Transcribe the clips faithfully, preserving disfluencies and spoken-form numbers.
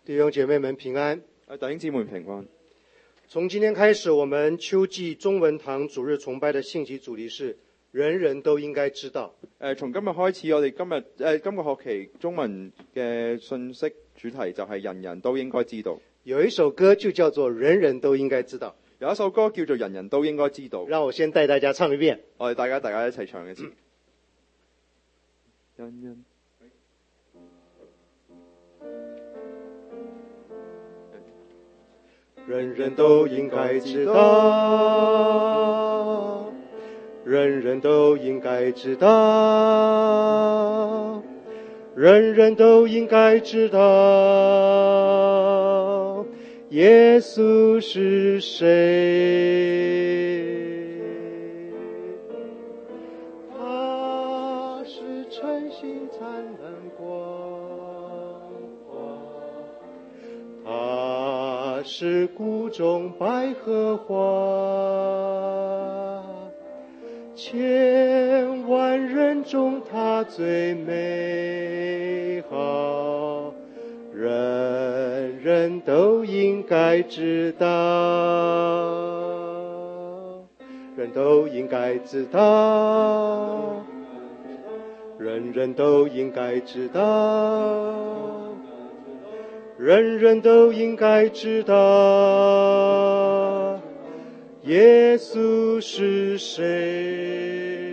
弟兄姐妹們平安。 弟兄姊妹平安。 從今天開始，我們秋季中文堂主日崇拜的信息主題是人人都應該知道。 誒，從今日開始，我哋今日誒今個學期中文嘅信息主題就係人人都應該知道。 有一首歌就叫做人人都應該知道。 有一首歌叫做人人都應該知道。 讓我先帶大家唱一遍。 我哋大家大家一齊唱一次。人人人人都應該知道，人人都應該知道，人人都應該知道，耶穌是誰？他是晨星燦爛光華，他是谷中百合花，千萬人中他最美好，人人都應該知道，人都應該知道，人人都應該知道，人人都應該知道，耶穌是誰？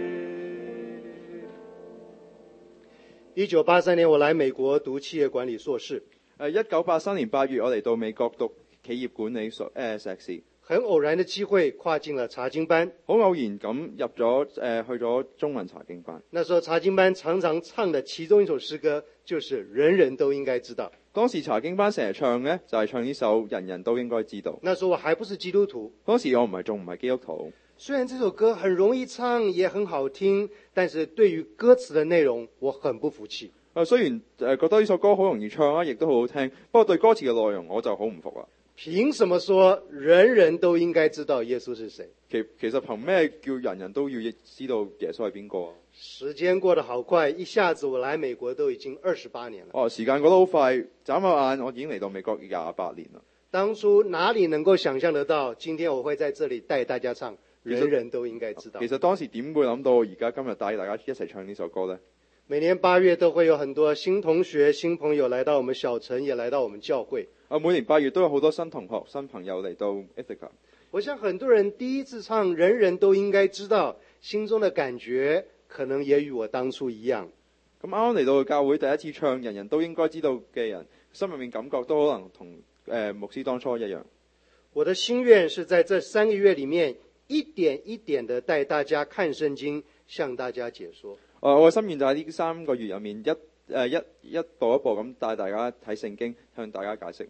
一九八三年，我來美國讀企業管理碩士。 誒，一九八三年八月，我嚟到美國讀企業管理碩誒碩士。 很偶然的機會，跨進了查經班。 好偶然咁入咗誒、呃、去咗中文查經班。 那時候查經班常常唱的其中一首詩歌，就是人人都應該知道。 當時查經班成日唱呢，就係、是、唱呢首人人都應該知道。 那時候我還不是基督徒。 當時我唔係仲唔係基督徒。 雖然這首歌很容易唱，也很好聽，但是對於歌詞的內容，我很不服氣。 誒，雖然誒覺得呢首歌好容易唱啊，亦都好好聽，不過對歌詞嘅內容我就好唔服啦。 憑什麼說人人都應該知道耶穌是誰？ 其其實憑咩叫人人都要知道耶穌係邊個啊？ 時間過得好快，一下子我來美國都已經二十八年了。 哦，時間過得好快，眨下眼我已經嚟到美國廿八年啦。 當初哪裡能夠想象得到，今天我會在這裡帶大家唱人人都應該知道。 其實當時點會諗到而家今日帶大家一齊唱呢首歌呢？ 每年八月都會有很多新同學、新朋友來到我們小城，也來到我們教會。 啊，每年八月都有好多新同學、新朋友嚟到 Ithaca。 我想很多人第一次唱人人都應該知道，心中的感覺可能也與我當初一樣。 咁啱啱嚟到教會第一次唱人人都應該知道嘅人，心入面感覺都可能同誒、呃、牧師當初一樣。 我的心願是在這三個月裡面，一點一點的帶大家看聖經，向大家解說。 呃、我嘅心願就喺呢三個月入面，一誒、呃、一一步一步咁帶大家睇聖經，向大家解釋。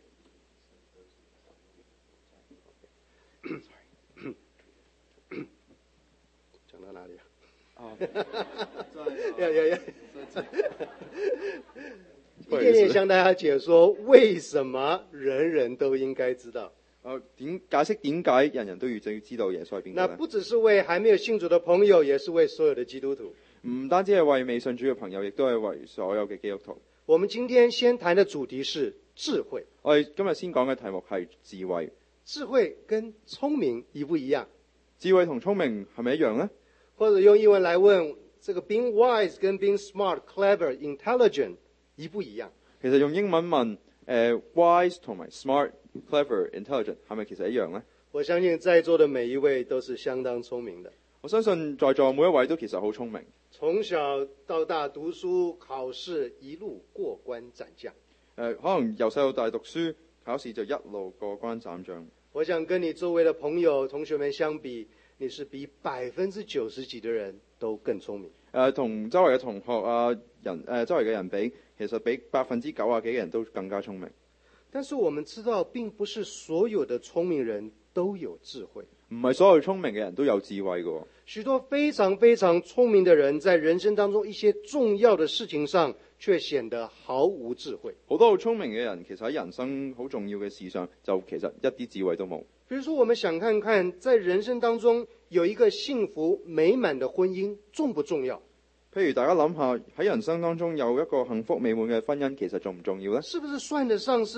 講到哪裡啊？ 哦， 要要要，一點點向大家解說為什麼人人都應該知道。 誒點解釋點解人人都要知道耶穌係邊個？ 那不只是為還沒有信主的朋友，也是為所有的基督徒。 唔單止係為未信主嘅朋友，亦都係為所有嘅基督徒。 我們今天先談的主題是智慧。 我哋今日先講嘅題目係智慧。 智慧跟聰明一不一樣？ 智慧同聰明係咪一樣呢？ 或者用英文來問，這個 being wise 跟 being smart, clever, intelligent 一不一樣？ 其實用英文問，誒、呃、wise 同埋 smart, clever, intelligent 係咪其實一樣呢？ 我相信在座的每一位都是相當聰明的。 我相信在座每一位都其實好聰明。 從小到大讀書考試一路過關斬將。誒、 呃，可能由細到大讀書考試就一路過關斬將。 我想跟你周圍的朋友同學們相比，你是比百分之九十幾的人都更聰明。誒、 呃，同周圍嘅同學啊人誒、呃、周圍嘅人比，其實比百分之九啊幾嘅人都更加聰明。 但是我們知道，並不是所有的聰明人都有智慧。 唔係所有聰明嘅人都有智慧嘅。 許多非常非常聰明的人，在人生當中一些重要的事情上，卻顯得毫無智慧。 好多好聰明嘅人，其實喺人生好重要嘅事上，就其實一啲智慧都冇。 比如說，我們想看看，在人生當中有一個幸福美滿的婚姻，重不重要？ 譬如大家諗下，喺人生當中有一個幸福美滿嘅婚姻，其實重唔重要呢？ 是不是算得上是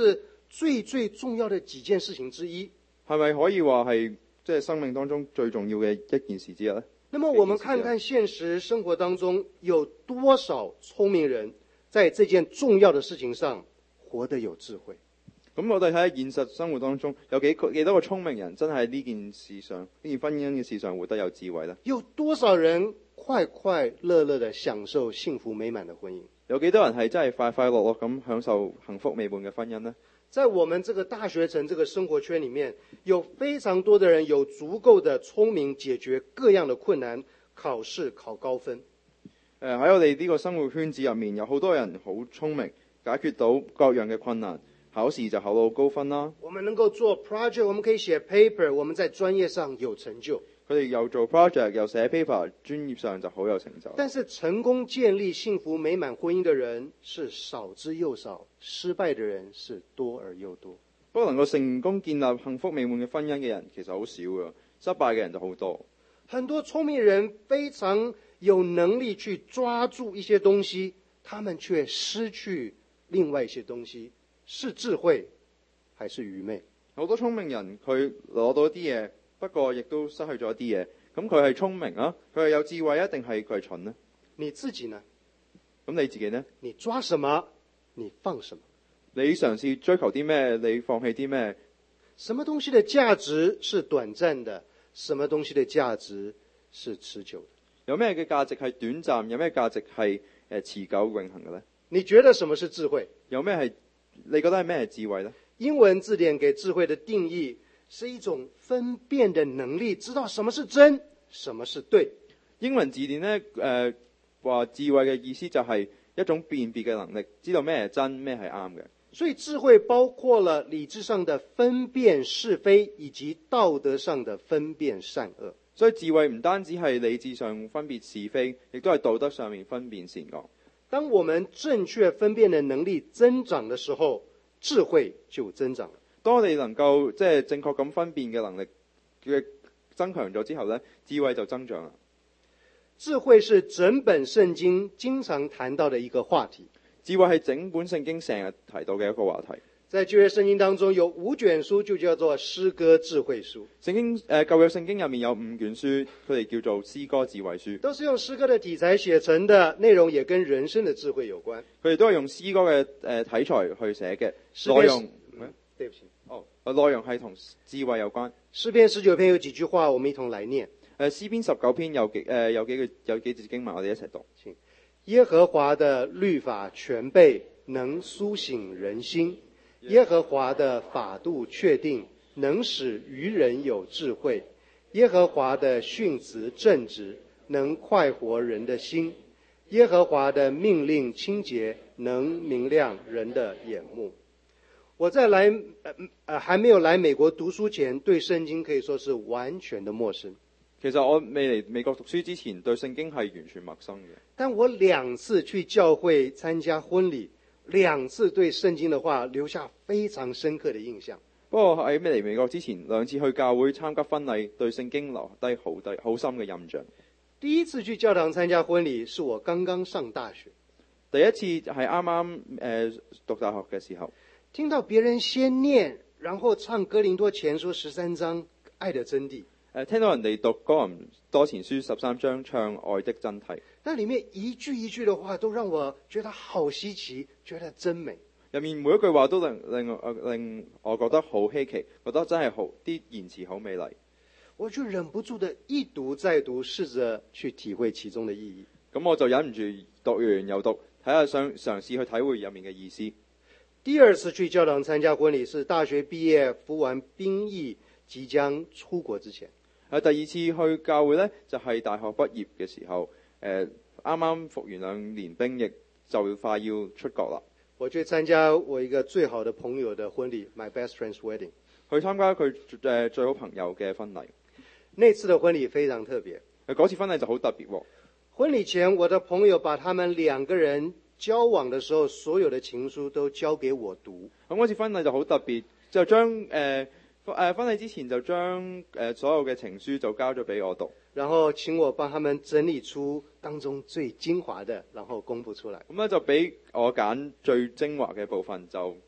最最重要的幾件事情之一。 係咪可以話係即係生命當中最重要嘅一件事之一呢？ 那麼我們看看現實生活當中有多少聰明人在這件重要的事情上活得有智慧。 咁我哋睇下現實生活當中有幾幾多個聰明人真係呢件事上呢件婚姻嘅事上活得有智慧呢？ 有多少人快快樂樂地享受幸福美滿的婚姻？ 有幾多人係真係快快樂樂咁享受幸福美滿嘅婚姻呢？ 在我們這個大學城這個生活圈裡面，有非常多的人有足夠的聰明解決各樣的困難，考試考高分。 誒喺我哋呢個生活圈子入面，有好多人好聰明，解決到各樣嘅困難，考試就考到高分啦。 我們能夠做 project， 我們可以寫 paper， 我們在專業上有成就。 佢哋又做 project 又寫 paper， 專業上就好有成就。 但是成功建立幸福美滿婚姻的人是少之又少，失敗的人是多而又多。 不過能夠成功建立幸福美滿嘅婚姻嘅人其實好少㗎，失敗嘅人就好多。 很多聰明人非常有能力去抓住一些東西，他們卻失去另外一些東西，是智慧還是愚昧？ 好多聰明人佢攞到一啲嘢，不過亦都失去咗一啲嘢。咁佢係聰明啊？佢係有智慧啊？定係佢係蠢呢？ 你自己呢？ 咁你自己呢？ 你抓什麼？你放什麼？ 你嘗試追求啲咩？你放棄啲咩？ 什麼東西的價值是短暫的？什麼東西的價值是持久的？ 有咩嘅價值係短暫？有咩價值係誒持久永恆嘅呢？ 你覺得什麼是智慧？ 有咩係？你覺得係咩係智慧呢？ 英文字典給智慧的定義是一種分辨的能力，知道什麼是真，什麼是對。 英文字典呢誒話智慧嘅意思就係一種辨別嘅能力，知道咩係真，咩係啱嘅。 所以智慧包括了理智上的分辨是非，以及道德上的分辨善惡。 所以智慧唔單止係理智上分別是非，亦都係道德上面分辨善惡。 當我們正確分辨的能力增長的時候，智慧就增長了。 當我哋能夠即係正確咁分辨嘅能力嘅增強咗之後呢，智慧就增長啦。 智慧是整本聖經經常談到的一個話題。 智慧係整本聖經成日提到嘅一個話題。 在舊約聖經當中有五卷書，就叫做詩歌智慧書。 聖經誒舊約聖經入面有五卷書，佢哋叫做詩歌智慧書， 都是用詩歌的題材寫成的，內容也跟人生的智慧有關。 佢哋都係用詩歌嘅誒題材去寫嘅，內容。 嗯，對不起， 哦，內容係同智慧有關。 詩篇十九篇有幾句話，我們一同來念。 誒詩篇十九篇有幾誒、呃、有幾句有幾節經文，我哋一齊讀。 請耶和華的律法全備，能蘇醒人心。耶和華的法度確定，能使愚人有智慧。耶和華的訓詞正直，能快活人的心。耶和華的命令清潔，能明亮人的眼目。我在來呃呃還沒有來美國讀書前，對聖經可以說是完全的陌生。 其實我未嚟美國讀書之前，對聖經係完全陌生嘅。 但我兩次去教會參加婚禮，兩次對聖經的話留下非常深刻的印象。 不過喺未嚟美國之前，兩次去教會參加婚禮，對聖經留低好低好深嘅印象。 第一次去教堂參加婚禮，是我剛剛上大學。 第一次係啱啱誒讀大學嘅時候， 聽到別人先念，然後唱哥林多前書十三章愛的真諦。 誒聽到人哋讀哥林多前書十三章唱愛的真諦， 那裡面一句一句的話都讓我覺得好稀奇，覺得真美。 入面每一句話都令令我令我覺得好稀奇，覺得真係好啲言辭好美麗。 我就忍不住的一讀再讀，試着去體會其中的意義。 咁我就忍唔住讀完又讀，睇下想嘗試去體會入面嘅意思。 第二次去教堂參加婚禮是大學畢業服完兵役即將出國之前。 誒第二次去教會呢，就係、是、大學畢業嘅時候，誒啱啱服完兩年兵役，就快要出國啦。 我去參加我一個最好的朋友的婚禮 ，my best friend's wedding。 去參加佢誒最好朋友嘅婚禮。 那次的婚禮非常特別。 誒嗰次婚禮就好特別喎。 婚禮前，我的朋友把他們兩個人交往的時候所有的情書都交給我讀。 咁嗰次婚禮就好特別，就將誒。呃誒婚禮之前就將誒、呃、所有嘅情書就交咗俾我讀， 然後請我幫他們整理出當中最精華的，然後公佈出來。 咁咧就俾我揀最精華嘅部分就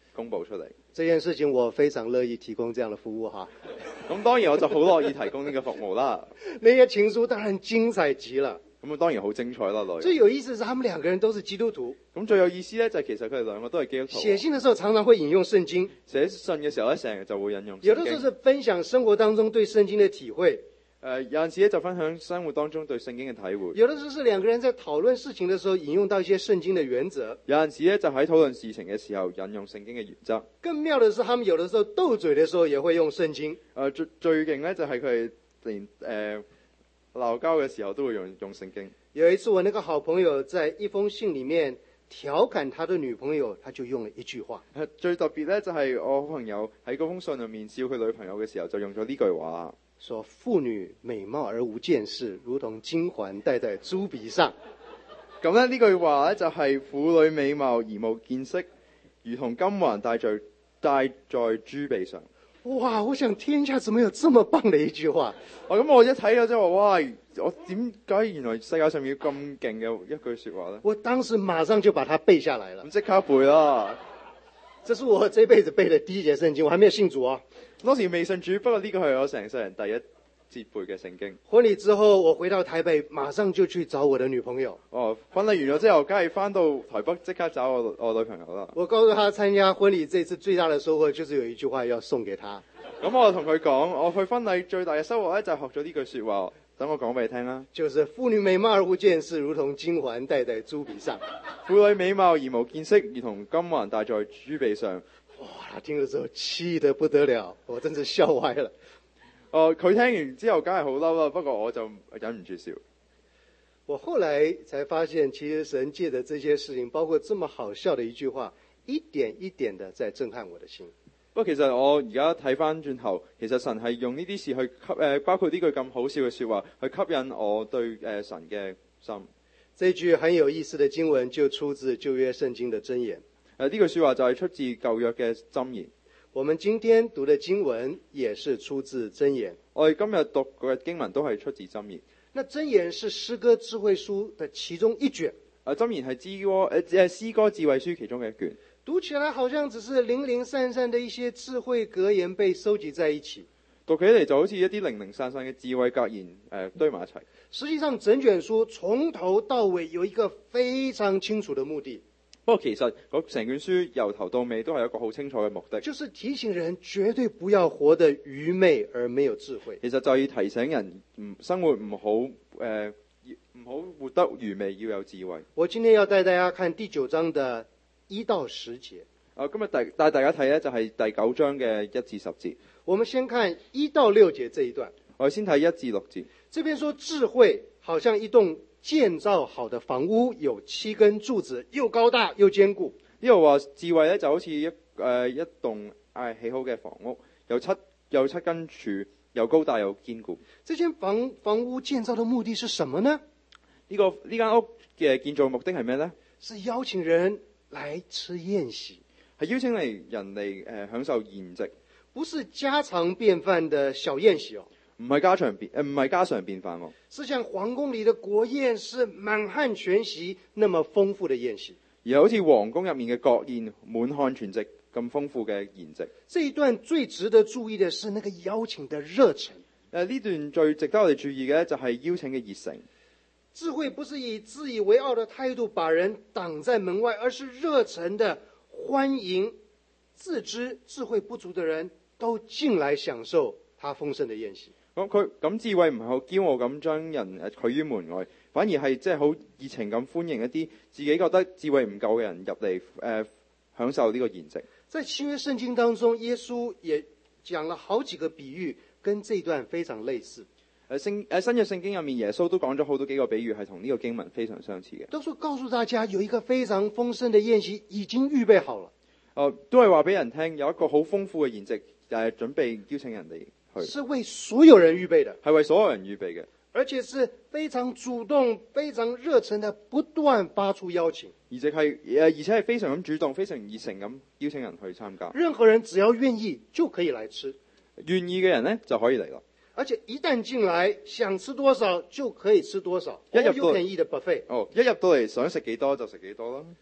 公佈出嚟。 這件事情我非常樂意提供這樣的服務哈。 咁當然我就好樂意提供呢個服務啦。 那些情書當然精彩極了。 咁啊當然好精彩啦，內容。 最有意思是他們兩個人都是基督徒。 咁最有意思咧就係其實佢哋兩個都係基督徒。 寫信的時候常常會引用聖經。 寫信嘅時候咧成日就會引用聖經。 有的時候是分享生活當中對聖經的體會。 誒、呃、有陣時咧就分享生活當中對聖經嘅體會。 有的時候是兩個人在討論事情的時候引用到一些聖經的原則。 有陣時咧就喺討論事情嘅時候引用聖經嘅原則。 更妙的是，他們有的時候鬥嘴的時候也會用聖經。誒、 呃、最最勁咧就係佢哋連誒鬧交嘅時候都會用用聖經。 有一次我那個好朋友在一封信裡面調侃他的女朋友，他就用了一句話。 誒最特別咧就係我好朋友喺嗰封信入面笑佢女朋友嘅時候就用咗呢句話。 說婦女美貌而無見識，如同金環戴在豬鼻上。 咁咧呢句話咧就係婦女美貌而無見識，如同金環戴在戴在豬鼻上。 哇！我想天下怎麼有這麼棒的一句話？ 哦，咁我一睇咗之後，哇！我點解原來世界上面有咁勁嘅一句說話咧？ 我當時馬上就把它背下來了。 咁即刻背啦！ 這是我這輩子背的第一節聖經，我還沒有信主啊。 當時未信主，不過呢個係我成世人第一節背嘅聖經。 婚禮之後，我回到台北，馬上就去找我的女朋友。 哦，婚禮完咗之後，梗係翻到台北即刻找我我女朋友啦。 我告訴她，參加婚禮這次最大的收穫就是有一句話要送給她。 咁我就同佢講，我去婚禮最大嘅收穫咧就係學咗呢句說話。等我講俾你聽啦。就是婦女美貌而無見識，如同金環戴在豬鼻上。婦女美貌而無見識，如同金環戴在豬鼻上。 哇！他聽了之後氣得不得了，我真是笑歪了。 哦，佢聽完之後梗係好嬲啦，不過我就忍唔住笑。 我後來才發現，其實神借着這些事情，包括這麼好笑的一句話，一點一點的在震撼我的心。 不過其實我而家睇翻轉頭，其實神係用呢啲事去吸誒，包括呢句咁好笑嘅說話，去吸引我對誒神嘅心。 這句很有意思的經文就出自舊約聖經的箴言。 誒，呢句說話就係出自舊約嘅箴言。 我們今天讀的經文也是出自箴言。 我哋今日讀嘅經文都係出自箴言。 那箴言是詩歌智慧書的其中一卷。 誒，箴言係詩歌誒誒詩歌智慧書其中嘅一卷。 讀起來好像只是零零散散的一些智慧格言被收集在一起。 讀起嚟就好似一啲零零散散嘅智慧格言誒、呃、堆埋一齊。 實際上整卷書從頭到尾有一個非常清楚的目的。 不過其實成卷書由頭到尾都係一個好清楚嘅目的， 就是提醒人絕對不要活得愚昧而沒有智慧。 其實就要提醒人唔生活唔好誒唔好活得愚昧，要有智慧。 我今天要帶大家看第九章的一到十節。 啊，今日帶帶大家睇咧就係第九章嘅一至十節。 我們先看一到六節這一段。 我哋先睇一至六節。 這邊說智慧好像一棟建造好的房屋，有七根柱子，又高大又堅固。 呢度話智慧咧就好似一誒、呃、一棟誒起好嘅房屋，有七有七根柱，又高大又堅固。 這間房房屋建造的目的是什麼呢？ 呢、這個呢間屋嘅建造目的係咩呢？ 是邀請人來吃宴席， 係邀請嚟人嚟誒、呃、享受宴席， 不是家常便飯的小宴席哦。 唔係家常便誒唔係家常便飯喎， 是像皇宮裏的國宴，是滿漢全席那麼豐富的宴席， 而好似皇宮入面嘅國宴滿漢全席咁豐富嘅宴席。 這一段最值得注意的是那個邀請的熱忱。 誒呢段最值得我哋注意嘅就係邀請嘅熱誠。 智慧不是以自以為傲的態度把人擋在門外，而是熱忱的歡迎自知智慧不足的人都進來享受他豐盛的宴席。 咁佢咁智慧唔係好驕傲咁將人誒拒於門外，反而係即係好熱情咁歡迎一啲自己覺得智慧唔夠嘅人入嚟誒、呃、享受呢個宴席。 在新約聖經當中，耶穌也講了好幾個比喻，跟這段非常類似。 誒聖誒新約聖經入面，耶穌都講咗好多幾個比喻，係同呢個經文非常相似嘅。 都說告訴大家有一個非常豐盛的宴席已經預備好了。 哦、呃，都係話俾人聽有一個好豐富嘅宴席，就係準備邀請人哋。 是為所有人預備的， 係為所有人預備嘅， 而且是非常主動、非常熱忱的，不斷發出邀請。 而且係誒，而且係非常咁主動、非常熱誠咁邀請人去參加。 任何人只要願意就可以來吃， 願意嘅人呢就可以嚟啦。 而且一旦進來，想吃多少就可以吃多少， 一入到 all you can eat 的 buffet。 哦，一入到嚟想食幾多就食幾多啦。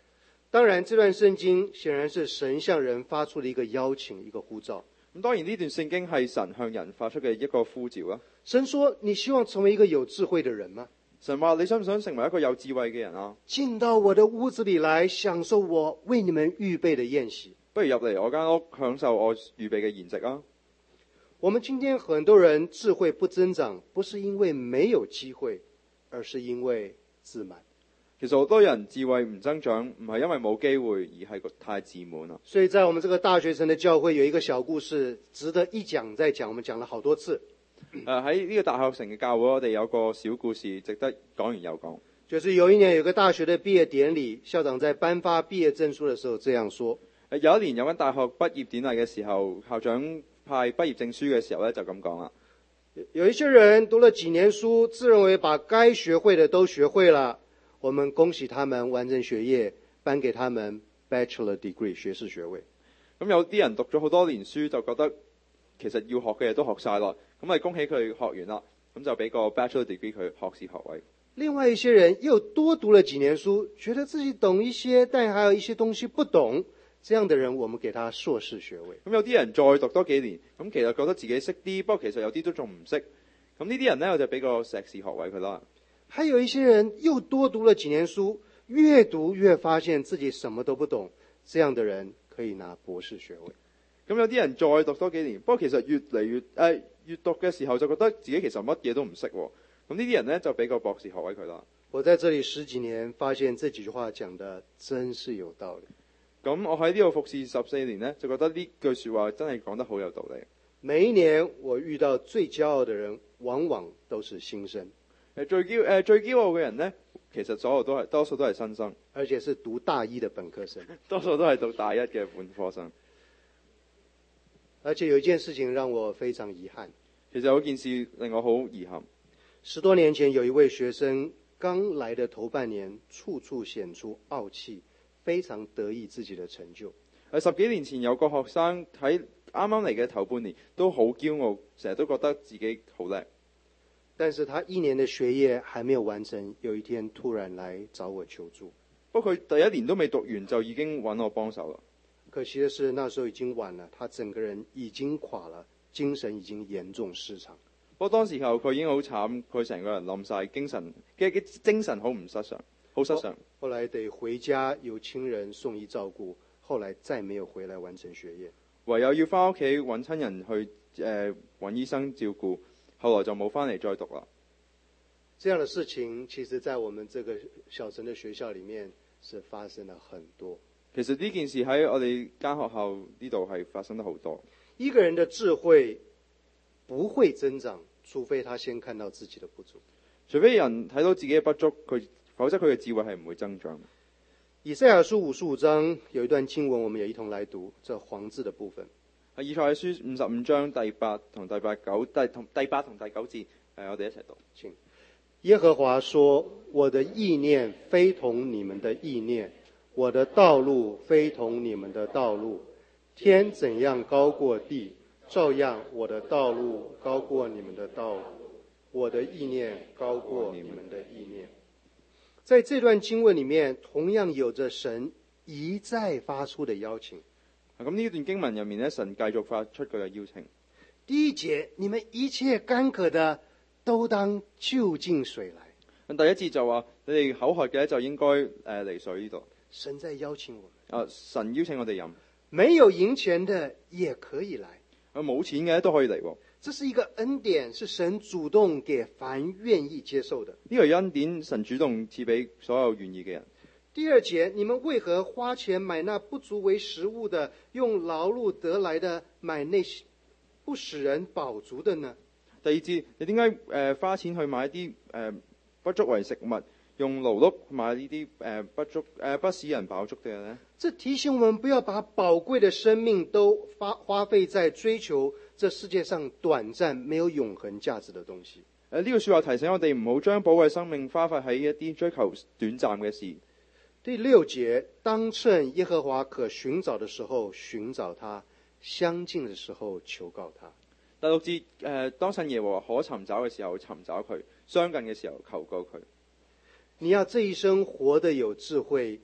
當然，這段聖經顯然是神向人發出的一個邀請，一個呼召。 咁當然呢段聖經係神向人發出嘅一個呼召啦。 神說：你希望成為一個有智慧的人嗎？ 神話：你想唔想成為一個有智慧嘅人啊？ 進到我的屋子裏來，享受我為你們預備的宴席。 不如入嚟我間屋，享受我預備嘅筵席啊！ 我們今天很多人智慧不增長，不是因為沒有機會，而是因為自滿。 其實好多人智慧唔增長，唔係因為冇機會，而係太自滿啦。 所以在我們這個大學城的教會有一個小故事，值得一講再講，我們講了好多次。 誒喺呢個大學城嘅教會，我哋有個小故事，值得講完又講。 就是有一年有個大學的畢業典禮，校長在頒發畢業證書的時候這樣說。 誒有一年有間大學畢業典禮嘅時候，校長派畢業證書嘅時候咧，就咁講啦。 有一些人讀了幾年書，自認為把該學會的都學會了，我們恭喜他們完成學業，頒給他們 Bachelor Degree 學士學位。 咁有啲人讀咗好多年書，就覺得其實要學嘅嘢都學晒啦，咁咪恭喜佢學完啦，咁就俾個 Bachelor Degree 佢學士學位。 另外一些人又多讀了幾年書，覺得自己懂一些，但還有一些東西不懂，這樣的人我們給他碩士學位。 咁有啲人再讀多幾年，咁其實覺得自己識啲，不過其實有啲都仲唔識，咁呢啲人呢，我就俾個碩士學位佢啦。 還有一些人又多讀了幾年書，越讀越發現自己什麼都不懂，這樣的人可以拿博士學位。 咁有啲人再讀多幾年，不過其實越嚟越誒、呃、越讀嘅時候就覺得自己其實乜嘢都唔識，咁呢啲人呢，就俾個博士學位佢啦。 我在這裡十幾年，發現這幾句話講得真是有道理。 咁我喺呢度服侍十四年呢，就覺得呢句說話真係講得好有道理。 每一年我遇到最驕傲的人，往往都是新生。 誒最驕誒最驕傲嘅人呢，其實所有都係多數都係新生， 而且是讀大一的本科生， 多數都係讀大一嘅本科生。 而且有一件事情讓我非常遺憾。 其實有件事令我好遺憾。 十多年前有一位學生剛來的頭半年，處處顯出傲氣，非常得意自己的成就。 誒十幾年前有個學生喺啱啱嚟嘅頭半年都好驕傲，成日都覺得自己好叻。 但是他一年的學業還沒有完成，有一天突然來找我求助。 不過佢第一年都未讀完就已經揾我幫手啦。 可惜的是那時候已經晚了，他整個人已經垮了，精神已經嚴重失常。 不過當時候佢已經好慘，佢成個人冧晒，精神嘅精神好唔失常，好失常。 後來得回家由親人送醫照顧，後來再沒有回來完成學業。 唯有要翻屋企揾親人去誒揾、呃、醫生照顧，後來就冇翻嚟再讀啦。 這樣的事情其實在我們這個小城的學校裡面是發生了很多。 其實呢件事喺我哋間學校呢度係發生得好多。 一個人的智慧不會增長，除非他先看到自己的不足。 除非人睇到自己嘅不足，佢否則佢嘅智慧係唔會增長。 以賽亞書五十五章有一段經文，我們也一同來讀，這黃字的部分。 係以賽亞書五十五章第八同第八九第同第八同第九節，誒，我哋一齊讀。 請。耶和華說：我的意念非同你們的意念，我的道路非同你們的道路。天怎樣高過地，照樣我的道路高過你們的道路，我的意念高過你們的意念。在這段經文裡面，同樣有着神一再發出的邀請。 咁呢段經文入面咧，神繼續發出佢嘅邀請。 第一節，你們一切乾渴的都當就近水來。 第一節就話，你哋口渴嘅就應該誒嚟水呢度。 神在邀請我們。 啊，神邀請我哋飲。 沒有銀錢的也可以來。 啊，冇錢嘅都可以嚟。 這是一個恩典，是神主動給凡願意接受的。 呢個恩典，神主動賜俾所有願意嘅人。 第二節，你們為何花錢買那不足為食物的，用勞碌得來的買那不使人飽足的呢？ 第二節，你點解誒花錢去買一啲誒、呃、不足為食物，用勞碌買呢啲誒不足誒、呃、不使人飽足嘅呢？ 這提醒我們不要把寶貴的生命都花花費在追求這世界上短暫沒有永恆價值的東西。 誒呢個說話提醒我哋唔好將寶貴生命花費喺一啲追求短暫嘅事。 第六節，當趁耶和華可尋找的時候尋找他，相近的時候求告他。 第六節，誒、呃，當趁耶和華可尋找嘅時候尋找佢，相近嘅時候求告佢。 你要這一生活得有智慧，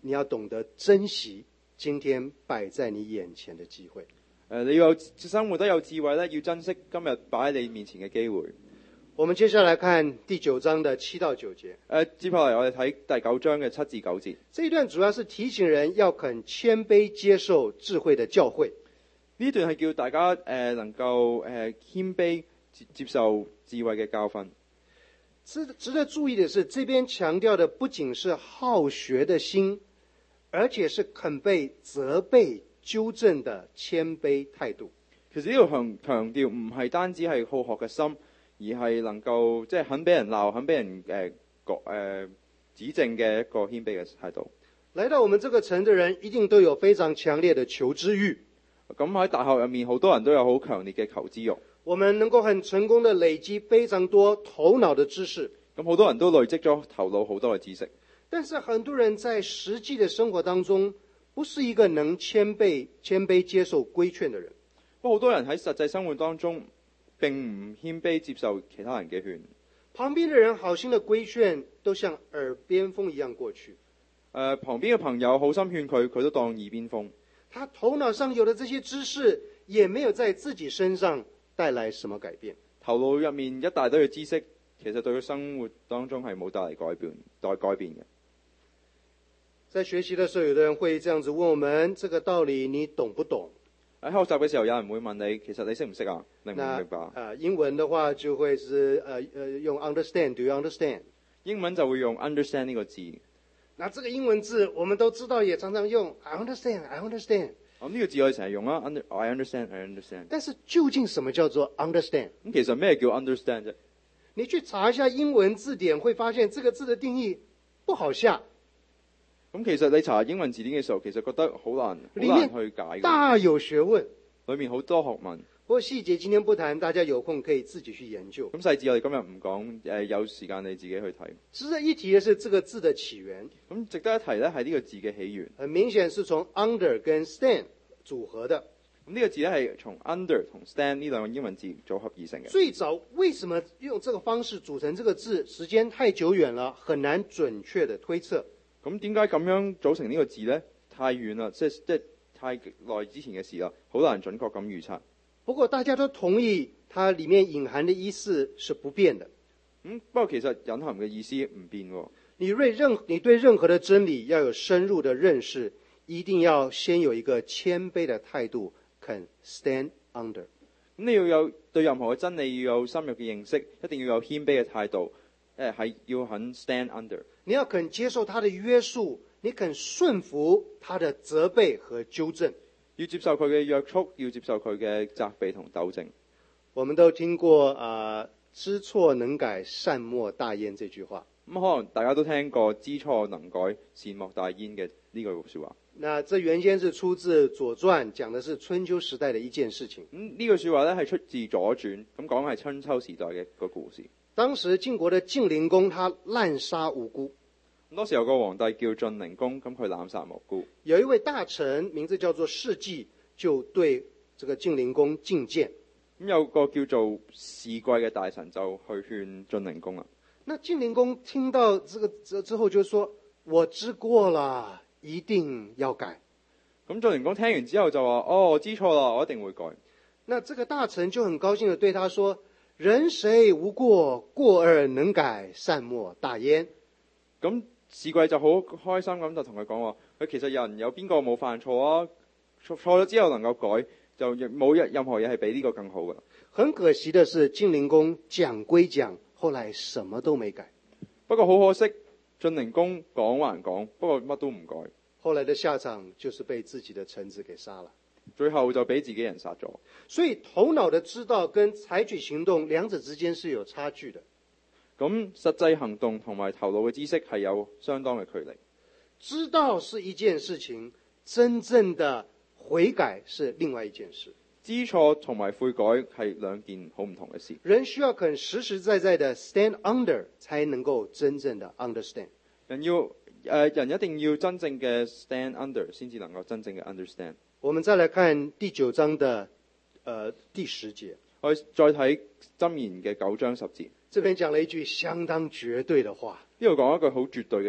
你要懂得珍惜今天擺在你眼前的機會。 誒，你要生活得有智慧咧，要珍惜今日擺喺你面前嘅機會。 我們接下來看第九章的七到九節。 誒，接下嚟我哋睇第九章嘅七至九節。 這一段主要是提醒人要肯謙卑接受智慧的教誨。 呢段係叫大家誒、呃、能夠誒謙卑接接受智慧嘅教訓。 值值得注意的是，這邊強調的不僅是好學的心，而且是肯被責備糾正的謙卑態度。 其實呢度強強調唔係單止係好學嘅心，而係能夠即係肯俾人鬧、肯俾人誒覺誒指正嘅一個謙卑嘅態度。 來到我們這個城的人，一定都有非常強烈的求知欲。 咁喺大學入面，好多人都有好強烈嘅求知欲。 我們能夠很成功的累積非常多頭腦的知識。 咁好多人都累積咗頭腦好多嘅知識。 但是很多人在實際的生活當中，不是一個能謙卑、謙卑接受規勸的人。 不過好多人喺實際生活當中，並唔謙卑接受其他人嘅勸。 旁邊的人好心的規勸，都像耳邊風一樣過去。誒、 呃，旁邊嘅朋友好心勸佢，佢都當耳邊風。 他頭腦上有的這些知識，也沒有在自己身上帶來什麼改變。 頭腦入面一大堆嘅知識，其實對佢生活當中係冇帶嚟改變、帶改變嘅。 在學習的時候，有的人會這樣子問我們：這個道理你懂不懂？ 喺學習嘅時候，有人會問你：其實你識唔識啊？明唔明白？ 啊，英文的話就會是呃呃用 understand，do you understand？ 英文就會用 understand 呢個字。 那這個英文字我們都知道，也常常用 I understand, I understand。 咁呢個字我哋成日用啦 ，under I understand, I understand。但是究竟什麼叫做 understand？ 咁其實咩叫 understand 啫？ 你去查一下英文字典，會發現這個字的定義不好下。 咁其實你查英文字典嘅時候，其實覺得好難，好難去解。 大有學問， 裏面好多學問。 不過細節今天不談，大家有空可以自己去研究。 咁細節我哋今日唔講，誒有時間你自己去睇。 值得一提嘅是這個字的起源。 咁值得一提咧，係呢個字嘅起源。 很明顯是從 under 跟 stand 組合的。 咁呢個字咧係從 under 同 stand 呢兩個英文字組合而成嘅。 最早為什麼用這個方式組成這個字？時間太久遠了，很難準確的推測。 咁點解咁樣組成呢個字咧？太遠啦，即係即係太耐之前嘅事啦，好難準確咁預測。 不過大家都同意，它裡面隱含的意思是不變的。 嗯，不過其實隱含嘅意思唔變喎。你對任你對任何的真理要有深入的認識，一定要先有一個謙卑的態度，肯 stand under。 咁你要有對任何嘅真理要有深入嘅認識，一定要有謙卑嘅態度。誒，係要肯 stand under。 你要肯接受他的約束，你肯順服他的責備和糾正。 要接受佢嘅約束，要接受佢嘅責備同糾正。 我們都聽過啊、呃，知錯能改，善莫大焉這句話。 咁可能大家都聽過知錯能改，善莫大焉嘅呢句說話。 那這原先是出自左傳，講的是春秋時代的一件事情。 咁呢句說話咧係出自左傳，咁講係春秋時代嘅一個故事。 當時晉國的晉靈公，他濫殺無辜。 當時有個皇帝叫晉靈公，咁佢濫殺無辜。 有一位大臣名字叫做士稷，就對這個晉靈公進諫。 咁有個叫做士稷嘅大臣就去勸晉靈公啦。 那晉靈公聽到這個之之後就說：我知過了，一定要改。 咁晉靈公聽完之後就話：哦，我知錯啦，我一定會改。 那這個大臣就很高興地對他說：人誰無過，過而能改，善莫大焉。 咁士稷就好開心咁就同佢講話：佢其實人有邊個冇犯錯啊？錯錯咗之後能夠改，就冇任何嘢係比呢個更好噶。 很可惜的是，晉靈公講歸講，後來什麼都沒改。 不過好可惜，晉靈公講還講，不過乜都唔改。 後來的下場就是被自己的臣子給殺了。 最後就俾自己人殺咗。 所以頭腦的知道跟採取行動兩者之間是有差距的。 咁實際行動同埋頭腦嘅知識係有相當嘅距離。 知道是一件事情，真正的悔改是另外一件事。 知錯同埋悔改係兩件好唔同嘅事。 人需要肯實實在在的 stand under， 才能夠真正的 understand。 人要誒、呃，人一定要真正嘅 stand under， 先至能夠真正嘅 understand。 我們再來看第九章的，呃，第十節。 我哋再睇箴言嘅九章十節。 這邊講了一句相當絕對的話。 呢度講一句好絕對嘅話。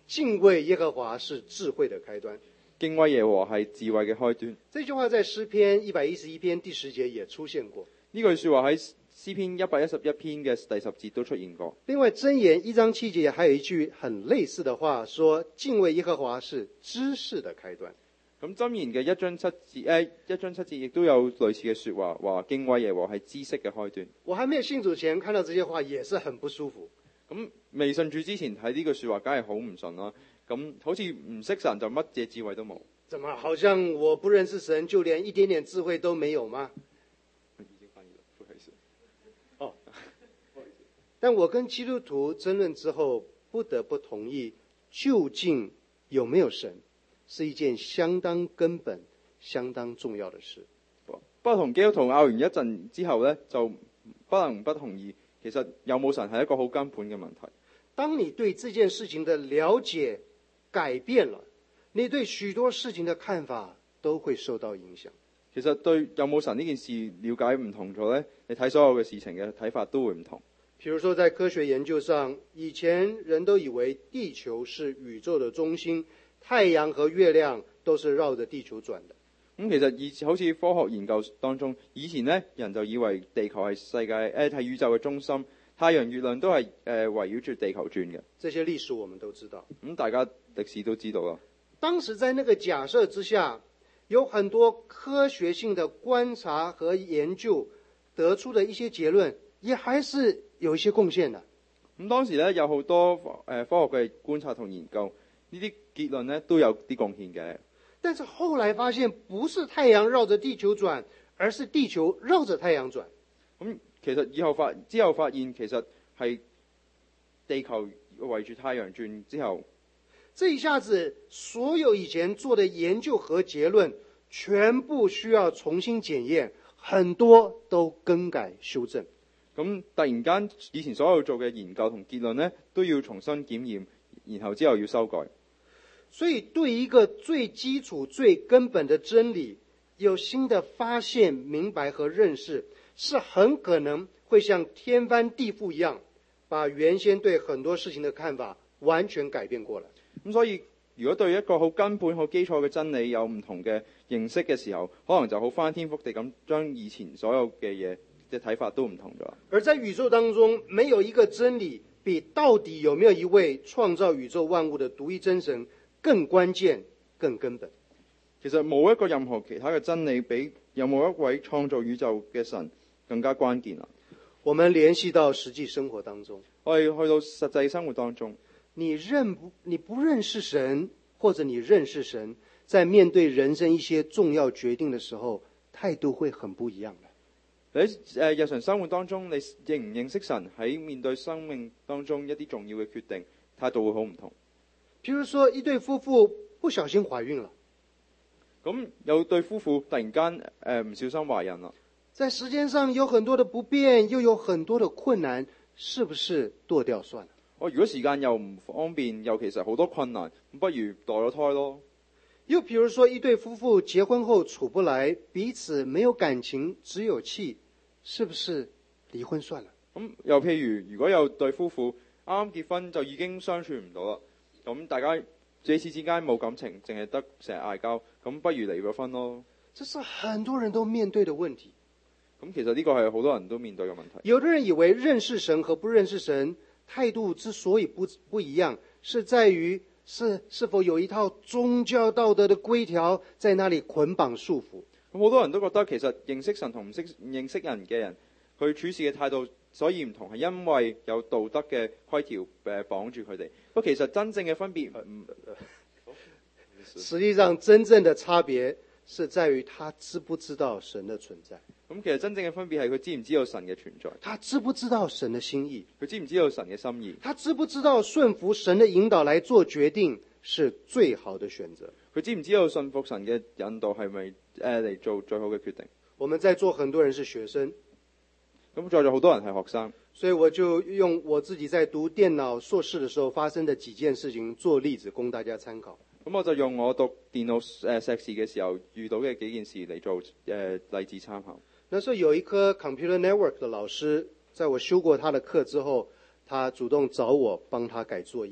敬畏耶和華是智慧的開端。 敬畏耶和華係智慧嘅開端。 這句話在詩篇一百一十一篇第十節也出現過。 呢句說話喺詩篇一百一十一篇嘅第十節都出現過。 另外箴言一章七節還有一句很類似的話，說敬畏耶和華是知識的開端。 咁箴言嘅一章七節，誒一章七節亦都有類似嘅說話，話敬畏耶和華係知識嘅開端。 我還沒有信主前看到這些話也是很不舒服。 咁未信主之前睇呢句說話，梗係好唔順啦。咁好似唔識神就乜嘢智慧都冇。 怎麼好像我不認識神，就連一點點智慧都沒有嗎？ 已經翻譯了，不好意思。 哦，不好意思。但我跟基督徒爭論之後，不得不同意，究竟有沒有神，是一件相當根本、相當重要的事。 不過同基督徒拗完一陣之後呢，就不能不同意，其實有冇神係一個好根本嘅問題。 當你對這件事情的了解改變了，你對許多事情的看法都會受到影響。 其實對有冇神呢件事了解唔同咗呢，你睇所有嘅事情嘅睇法都會唔同。 譬如說在科學研究上，以前人都以為地球是宇宙的中心，太陽和月亮都是繞着地球轉的。 咁其實以好似科學研究當中，以前呢人就以為地球係世界誒係宇宙嘅中心，太陽月亮都係誒圍繞住地球轉嘅。 這些歷史我們都知道。 咁大家歷史都知道啦。 當時在那個假設之下，有很多科學性的觀察和研究得出的一些結論，也還是有一些貢獻的。 咁當時咧有好多誒科學嘅觀察同研究，呢啲結論咧都有啲貢獻嘅。 但是後來發現，不是太陽繞着地球轉，而是地球繞着太陽轉。 咁其實以後發之後發現，其實係地球圍住太陽轉之後。 這一下子，所有以前做的研究和結論，全部需要重新檢驗，很多都更改修正。 咁突然間，以前所有做嘅研究同結論呢，都要重新檢驗，然後之後要修改。 所以，對一個最基礎、最根本的真理，有新的發現、明白和認識，是很可能會像天翻地覆一樣，把原先對很多事情的看法完全改變過來。 咁所以，如果對一個好根本、好基礎嘅真理有唔同嘅認識嘅時候，可能就好翻天覆地咁，將以前所有嘅嘢嘅睇法都唔同咗。 而在宇宙當中，沒有一個真理比到底有沒有一位創造宇宙萬物的獨一真神更關鍵、更根本。 其實冇一個任何其他嘅真理比有冇一位創造宇宙嘅神更加關鍵啦。 我們聯繫到實際生活當中， 我哋去到實際生活當中。 你認不你不認識神，或者你認識神，在面對人生一些重要決定的時候，態度會很不一樣的。 喺誒日常生活當中，你認唔認識神？喺面對生命當中一啲重要嘅決定，態度會好唔同。 譬如說，一對夫婦不小心懷孕了， 咁有對夫婦突然間誒唔小心懷孕啦， 在時間上有很多的不便，又有很多的困難，是不是墮掉算了？ 我如果時間又唔方便，又其實好多困難，咁不如墮咗胎咯。 又譬如說，一對夫婦結婚後處不來，彼此沒有感情，只有氣，是不是離婚算了？ 咁又譬如，如果有對夫婦啱啱結婚就已經相處唔到啦，咁大家彼此之間冇感情，淨係得成日嗌交，咁不如離咗婚咯。 這是很多人都面對的問題。 咁其實呢個係好多人都面對嘅問題。 有的人以為認識神和不認識神態度之所以不不一樣，是在於是是否有一套宗教道德的規條在那裡捆綁束縛。 咁好多人都覺得其實認識神同唔識唔認識人嘅人，佢處事嘅態度所以唔同，係因為有道德嘅規條誒綁住佢哋。不過其實真正嘅分別唔， 實際上真正的差別是在於他知不知道神的存在。 咁其實真正嘅分別係佢知唔知道神嘅存在， 他知不知道神的心意， 佢知唔知道神嘅心意， 他知不知道順服神的引導來做決定是最好的選擇， 佢知唔知道順服神嘅引導係咪誒嚟做最好嘅決定。 我們在座很多人是學生， 咁在座好多人係學生， 所以我就用我自己在讀電腦碩士的時候發生的幾件事情做例子供大家參考。 咁我就用我讀電腦誒碩士嘅時候遇到嘅幾件事嚟做誒、呃、例子參考。 那時候有一科 Computer Network 的老師，在我修過他的課之後，他主動找我幫他改作業。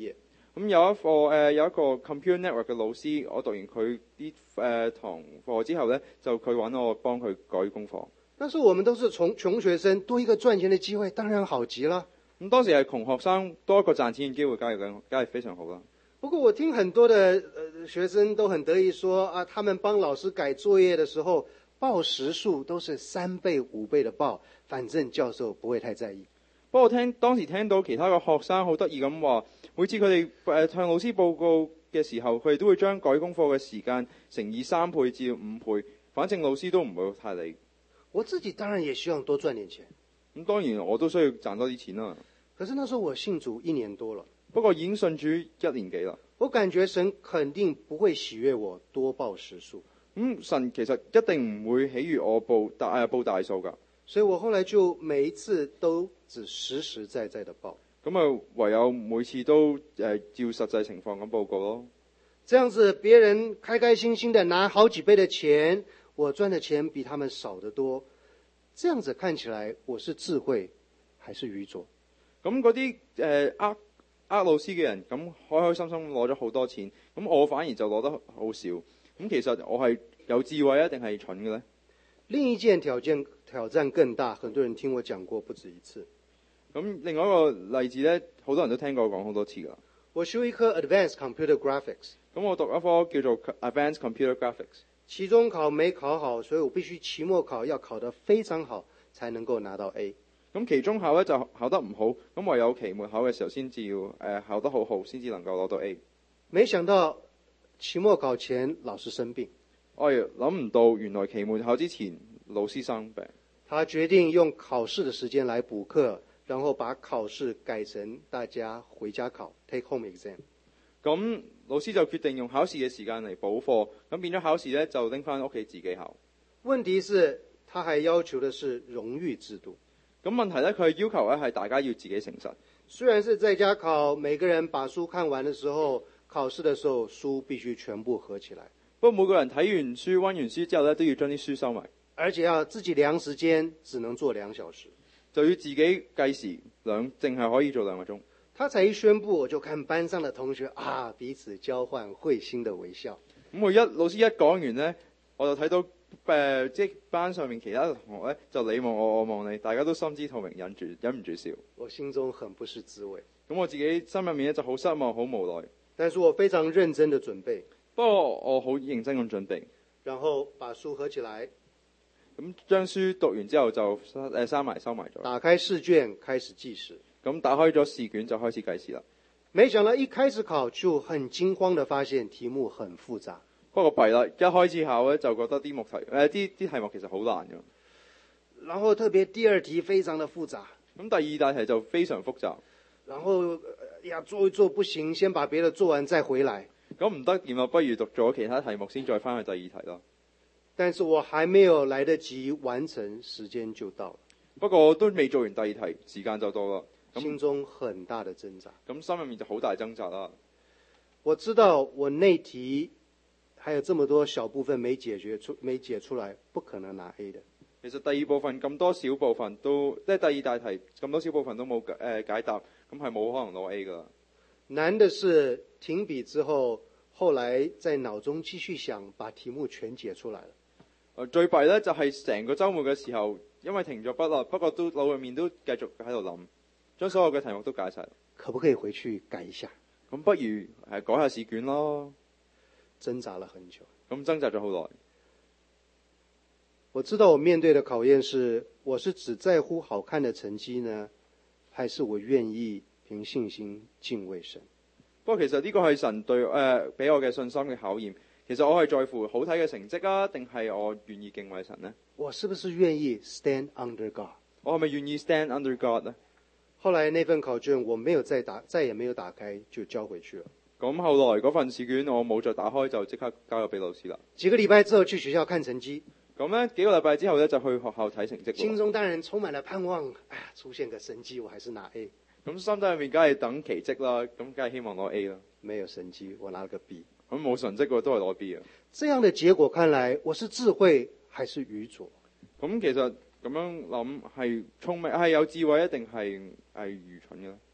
咁有一課誒、呃、有一個 computer network 嘅老師，我讀完佢啲誒堂課之後咧，就佢揾我幫佢改功課。 但是我們都是窮窮學生，多一個賺錢的機會，當然好極了。 咁當時係窮學生，多一個賺錢嘅機會，梗係梗梗係非常好啦。 不過我聽很多的呃學生都很得意說啊，他們幫老師改作業的時候，報時數都是三倍五倍的報，反正教授不會太在意。 不過聽當時聽到其他嘅學生好得意咁話，每次佢哋誒向老師報告嘅時候，佢哋都會將改功課嘅時間乘以三倍至五倍，反正老師都唔會太理。 我自己當然也希望多賺點錢。 咁當然我都需要賺多啲錢啦。 可是那時候我信主一年多了， 不過已經信主一年幾啦。 我感覺神肯定不會喜悅我多報時數。咁、 嗯、神其實一定唔會喜悅我報大誒報大數㗎。 所以我後來就每一次都只實實在在的報。 咁啊，唯有每次都誒、呃、照實際情況咁報告咯。 這樣子，別人開開心心的拿好幾倍的錢，我賺的錢比他們少得多。這樣子看起來，我是智慧還是愚拙？ 咁嗰啲誒呃呃老師嘅人，咁開開心心攞咗好多錢，咁我反而就攞得好少。咁其實我係有智慧啊，定係蠢嘅呢？ 另一件挑戰挑戰更大，很多人聽我講過不止一次。 咁另外一個例子呢，好多人都聽過我講好多次㗎。 我修一科 Advanced Computer Graphics， 咁我讀一科叫做 Advanced Computer Graphics。 期中考沒考好，所以我必須期末考要考得非常好，才能夠拿到 A。 咁期中考咧就考得唔好，咁唯有期末考嘅時候先至要誒、呃、考得好好，先至能夠攞到 A。 沒想到期末考前老師生病， 我亦諗唔到原來期末考之前老師生病。 他決定用考試的時間來補課，然後把考試改成大家回家考 take home exam。 咁老師就決定用考試嘅時間嚟補課，咁變咗考試咧就拎翻屋企自己考。 問題是，他還要求的是榮譽制度。 咁問題咧，佢要求咧係大家要自己誠實。 雖然是在家考，每個人把書看完的時候，考試的時候書必須全部合起來。 不過每個人睇完書、溫完書之後咧，都要將啲書收埋， 而且要自己量時間，只能做兩小時， 就要自己計時，兩淨係可以做兩個鐘。 他才一宣布，我就看班上的同學啊，彼此交換會心的微笑。 咁我一老師一講完呢，我就睇到誒、呃，即係班上面其他同學咧，就你望我，我望你，大家都心知肚明，忍住忍唔住笑。 我心中很不是滋味。 咁我自己心入面咧就好失望，好無奈。 但是我非常認真的準備。 不過我好認真咁準備， 然後把書合起來。 咁將書讀完之後就誒閂埋收埋咗。 打開試卷，開始計時。 咁打開咗試卷就開始計時啦。 沒想到一開始考就很驚慌地發現題目很複雜。 不過弊啦，一開始考咧就覺得啲目題誒啲啲題目其實好難㗎。 然後特別第二題非常的複雜。 咁第二大題就非常複雜。 然後呀做一做不行，先把別的做完再回來。 咁唔得掂啊，不如讀咗其他題目先再翻去第二題咯。 但是我還沒有來得及完成，時間就到了。 不過都未做完第二題，時間就到啦。 心中很大的掙扎。 咁心入面就好大掙扎啦。 我知道我那題還有這麼多小部分沒解決出，沒解出來，不可能拿 A 的。 其實第二部分咁多小部分都，即係第二大題咁多小部分都冇誒、呃、解答，咁係冇可能攞 A 噶。 難的是停筆之後，後來在腦中繼續想，把題目全解出來了。 呃、最弊咧就係、是、成個週末嘅時候，因為停咗筆啦，不過都腦入面都繼續喺度諗。將所有嘅題目都解晒， 可不可以回去改一下？ 咁不如誒改下試卷咯。 掙扎了很久， 咁掙扎咗好耐。 我知道我面對的考驗是，我是只在乎好看的成績呢，還是我願意憑信心敬畏神？ 不過其實呢個係神對誒俾、呃、我嘅信心嘅考驗。其實我係在乎好睇嘅成績啊，定係我願意敬畏神呢？ 我是不是願意 stand under God？ 我係咪願意 stand under God 呢？ 後來那份考卷我沒有再打，再也沒有打開，就交回去了。 咁後來嗰份試卷我冇再打開，就即刻交咗俾老師啦。 幾個禮拜之後去學校看成績。 咁呢幾個禮拜之後呢，就去學校睇成績。 心中當然充滿了盼望，哎呀，出現個神蹟，我還是拿 A。 咁心底入面梗係等奇蹟啦，咁梗係希望攞 A 啦。 沒有神蹟，我拿了個 B。 咁冇神蹟喎，都係攞 B 啊。 這樣的結果看來，我是智慧還是愚拙？ 咁其實咁樣諗係聰明係有智慧，一定係係愚蠢嘅咧？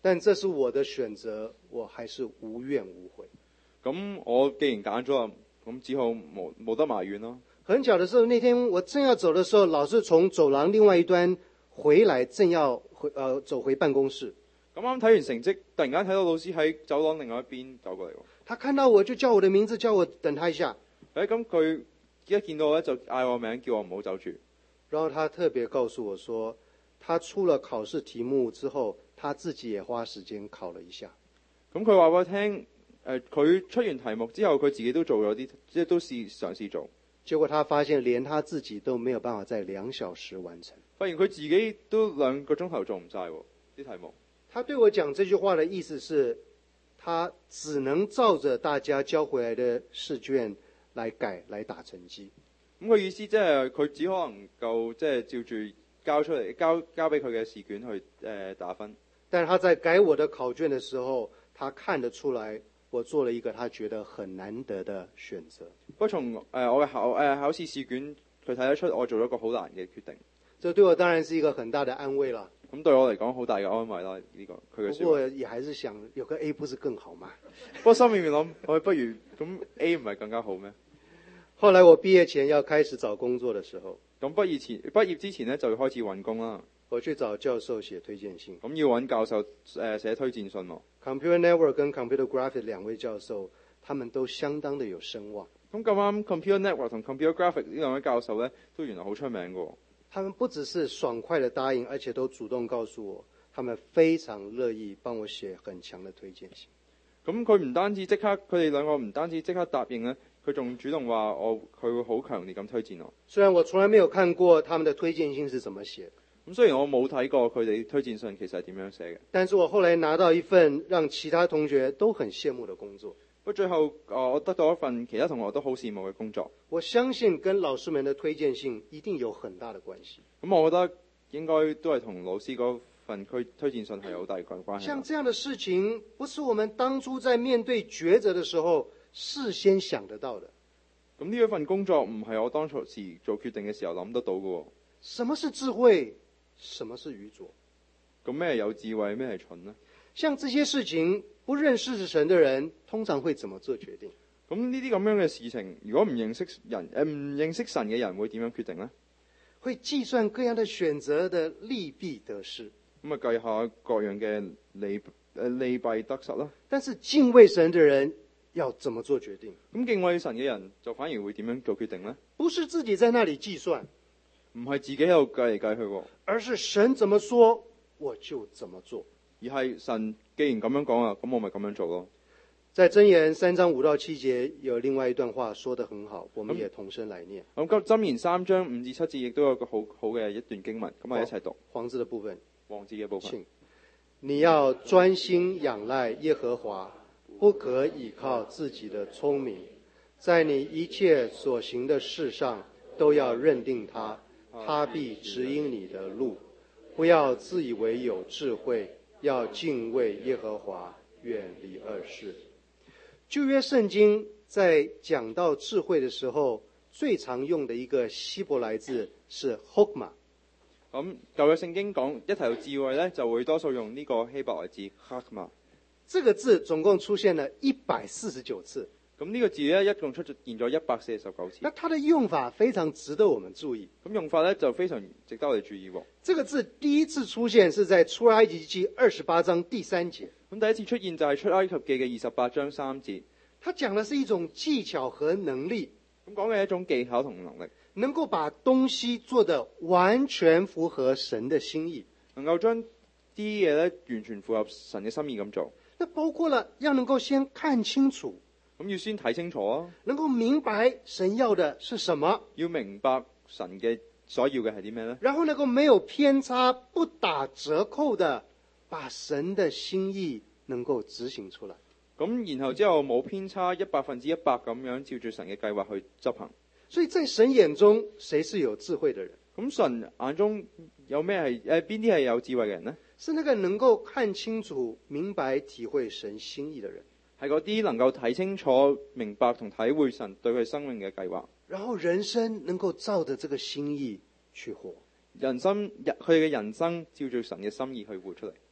但這是我的選擇，我還是無怨無悔。 咁我既然揀咗，咁只好冇冇得埋怨咯。 很巧的是，那天我正要走的時候，老師從走廊另外一端回來，正要回呃走回辦公室。 咁啱睇完成績，突然間睇到老師喺走廊另外一邊走過嚟。 他看到我就叫我的名字，叫我等他一下。 誒，咁佢一見到我咧就嗌我名，叫我唔好走住。 然後他特別告訴我說，他出了考試題目之後，他自己也花時間考了一下。 咁佢話俾我聽，誒，佢出完題目之後，佢自己都做咗啲，即係都試嘗試做。 結果他發現連他自己都沒有辦法在兩小時完成。 發現佢自己都兩個鐘頭做唔晒啲題目。 他對我講這句話的意思是，他只能照着大家交回來的試卷來改來打成績。 咁佢意思即係佢只可能夠即係照住交出嚟交交俾佢嘅試卷去誒、呃、打分。 但他在改我的考卷的時候，他看得出來我做了一個他覺得很難得的選擇。 不過從誒、呃、我嘅考誒、呃、考試試卷，佢睇得出我做咗一個好難嘅決定。 這對我當然是一個很大的安慰啦。 咁對我嚟講好大嘅安慰啦，呢、這個佢嘅說話。 不過也還是想有個 A 不是更好嗎？ 不過心裏面諗，我不如咁 A 唔係更加好咩？ 後來我畢業前要開始找工作的時候， 咁畢業前畢業之前呢，就要開始揾工啦。 我去找教授寫推薦信。 咁要揾教授誒寫推薦信喎。 Computer Network 跟 Computer Graphic 兩位教授，他們都相當的有聲望。 咁咁啱 Computer Network 同 Computer Graphic 呢兩位教授呢，都原來好出名嘅。 他們不只是爽快的答應，而且都主動告訴我，他們非常樂意幫我寫很強的推薦信。 咁佢唔單止即刻，佢哋兩個唔單止即刻答應呢，佢仲主動話我佢會好強烈咁推薦我。 雖然我從來沒有看過他們的推薦信是怎麼寫， 咁雖然我冇睇過佢哋推薦信其實係點樣寫嘅， 但是我後來拿到一份讓其他同學都很羨慕的工作。 不過最後，我得到一份其他同學都好羨慕嘅工作。 我相信跟老師們的推薦信一定有很大的關係。 咁我覺得應該都係同老師嗰份推推薦信係有好大關係。 像這樣的事情，不是我們當初在面對抉擇的時候事先想得到的。 咁呢一份工作唔係我當初時做決定嘅時候諗得到嘅。 什麼是智慧？什麼是愚拙？ 咁咩有智慧，咩係蠢呢？ 像這些事情，不認識神的人通常會怎麼做決定？ 咁呢啲咁樣嘅事情，如果唔認識人誒唔認識神嘅人會點樣決定呢？ 會計算各樣的選擇的利弊得失。 咁啊計下各樣嘅利誒利弊得失啦。 但是敬畏神的人要怎麼做決定？ 咁敬畏神嘅人就反而會點樣做決定呢？ 不是自己在那裡計算， 唔係自己喺度計嚟計去喎， 而是神怎麼說我就怎麼做。 而係神既然咁樣講啊，咁我咪咁樣做咯。 在箴言三章五到七節有另外一段話說得很好，我們也同聲來念。 咁今箴言三章五至七節亦都有個好好嘅一段經文，咁我哋一齊讀。 黃字的部分， 黃字嘅部分。 你要專心仰賴耶和華，不可倚靠自己的聰明，在你一切所行的事上都要認定他，他必指引你的路。不要自以為有智慧，要敬畏耶和華，遠離惡事。舊約聖經在講到智慧的時候，最常用的一個希伯來字是 chokmah。 咁舊約聖經講一提到智慧咧，就會多數用呢個希伯來字 chokmah。 這個字總共出現了一百四十九次。 咁呢個字咧，一共出現咗一百四十九次。 那它的用法非常值得我們注意。 咁用法咧就非常值得我哋注意喎。 這個字第一次出現是在出埃及記二十八章第三節。 咁第一次出現就係出埃及記嘅二十八章三節。 它講的是一種技巧和能力。 咁講嘅係一種技巧同能力， 能夠把東西做得完全符合神的心意， 能夠將啲嘢咧完全符合神嘅心意咁做。 那包括了要能夠先看清楚。 咁要先睇清楚啊！ 能夠明白神要的是什麼， 要明白神嘅所要嘅係啲咩呢？ 然後能夠沒有偏差、不打折扣的把神的心意能夠執行出來。 咁然後之後冇偏差，一百分之一百咁樣照住神嘅計劃去執行。 所以在神眼中，誰是有智慧的人？ 咁神眼中有咩係誒邊啲係有智慧嘅人呢？ 是那個能夠看清楚、明白、體會神心意的人。 係嗰啲能夠睇清楚、明白同體會神對佢生命嘅計劃， 然後人生能夠照着這個心意去活。 人生佢哋嘅人生照住神嘅心意去活出嚟。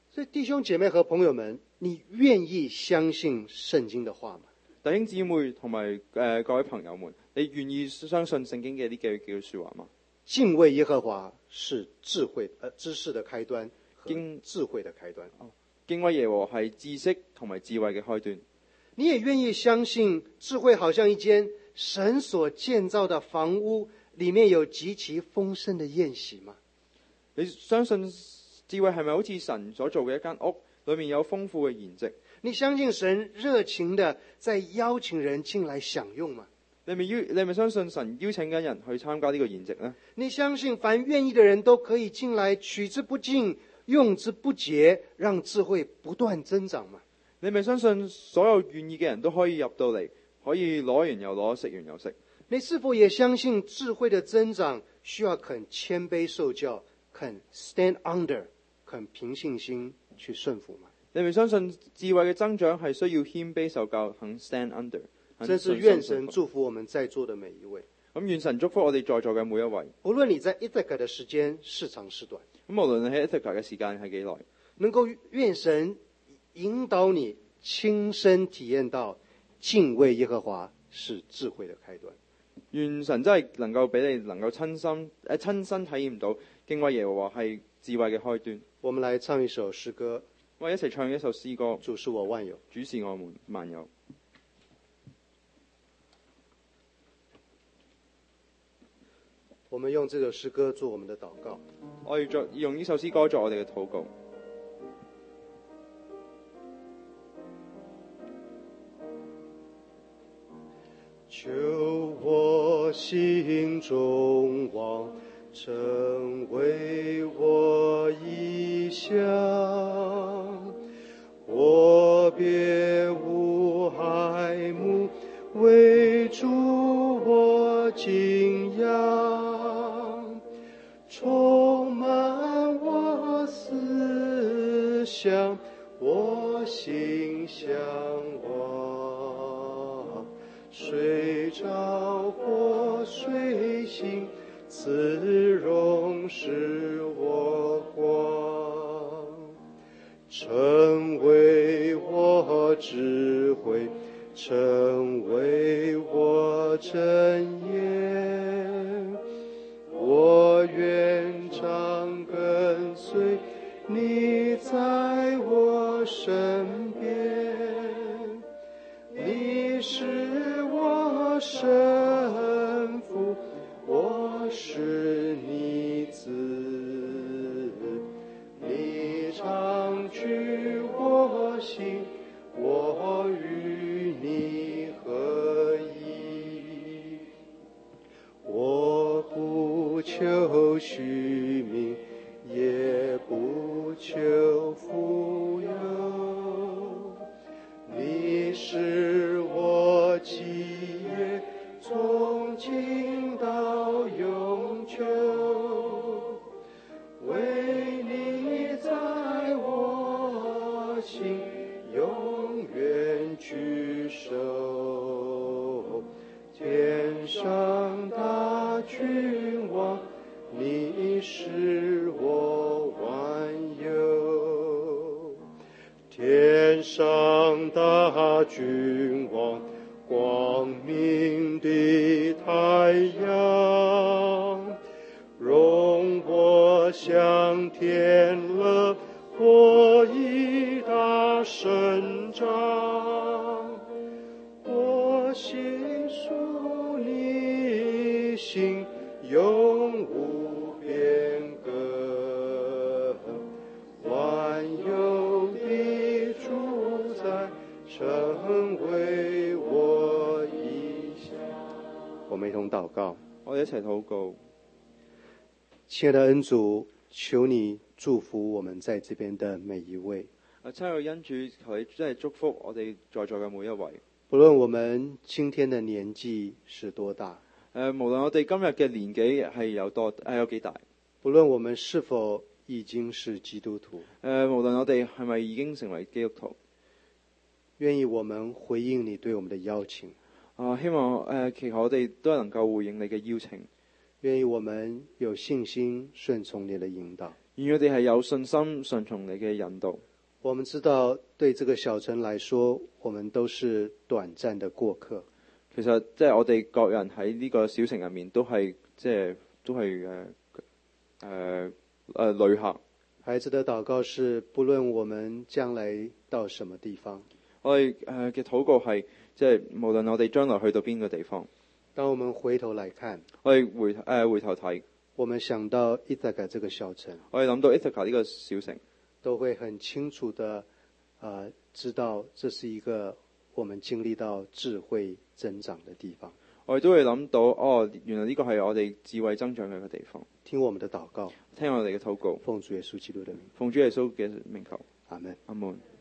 所以弟兄姐妹和朋友們，你願意相信聖經的話嗎？ 弟兄姊妹同埋誒各位朋友們，你願意相信聖經嘅呢幾句說話嗎？ 敬畏耶和華是智慧呃知識的開端，敬智慧的開端。 哦，敬畏耶和華係知識同埋智慧嘅開端。 你也願意相信智慧好像一間神所建造的房屋，裡面有極其豐盛的宴席嗎？ 你相信智慧係咪好似神所做嘅一間屋，裏面有豐富嘅筵席？ 你相信神熱情的在邀請人進來享用嗎？ 你咪邀，你咪相信神邀請緊人去參加呢個筵席呢？ 你相信凡願意的人都可以進來，取之不盡，用之不竭，讓智慧不斷增長嗎？ 你咪相信所有願意嘅人都可以入到嚟，可以攞完又攞，食完又食？ 你是否也相信智慧的增長需要肯謙卑受教，肯 stand under， 肯憑信心去順服嗎？ 你咪相信智慧嘅增長係需要謙卑受教，肯 stand under。 真是願神祝福我們在座的每一位。 咁願神祝福我哋在座嘅每一位。 無論你在 Ithaca 的時間是長是短， 咁無論你喺 Ithaca 嘅時間係幾耐， 能夠願神引導你親身體驗到敬畏耶和華是智慧的開端。 願神真係能夠俾你能夠親身誒親身體驗到敬畏耶和華係智慧嘅開端。 我們來唱一首詩歌， 我哋一齊唱一首詩歌。 主是我萬有， 主是我們萬有。 我們用這首詩歌做我們的禱告。 我要做用呢首詩歌做我哋嘅禱告。 求我心中望，成為我意向，我別無愛慕，為主我敬仰，充滿我思想，我心向往，水照火水行，慈容是我光，成為我智慧，成為我真言，我願常跟隨你在我身邊，你是我生父，我是你子，你常居我心，我與你合一，我不求虛名，也不求富有，你是我基業，從今到永久，為你在我心永遠居首，天上大君王，你是我萬有，天上大君王，光明的太陽，容我向天樂，我以大聲張，我心屬你心，永無變革，萬有的主宰，成為我意向。我們一同禱告， 我哋一齊禱告。 親愛的恩主，求你祝福我們在這邊的每一位。 啊，親愛的恩主，求你真係祝福我哋在座嘅每一位。 不論我們今天的年紀是多大， 誒，無論我哋今日嘅年紀係有多誒有幾大， 不論我們是否已經是基督徒， 誒，無論我哋係咪已經成為基督徒， 願意我們回應你對我們的邀請。 啊，希望誒祈求我哋都能夠回應你嘅邀請。 願意我們有信心順從你的引導， 願我哋係有信心順從你嘅引導。 我們知道對這個小城來說，我們都是短暫的過客。 其實即係我哋各人喺呢個小城入面都係即係都係誒誒誒旅客。 孩子的禱告是，不論我們將來到什麼地方， 我哋誒嘅禱告係即係無論我哋將來去到邊個地方， 當我們回頭來看， 我哋回誒、呃、回頭睇， 我們想到伊薩卡這個小城， 我哋諗到伊薩卡呢個小城， 都會很清楚的啊、呃、知道這是一個我們經歷到智慧增長的地方。 我哋都會諗到，哦，原來呢個係我哋智慧增長嘅一個地方。 聽我們的禱告， 聽我哋嘅禱告， 奉主耶穌基督的名， 奉主耶穌嘅名求， 阿門， 阿門。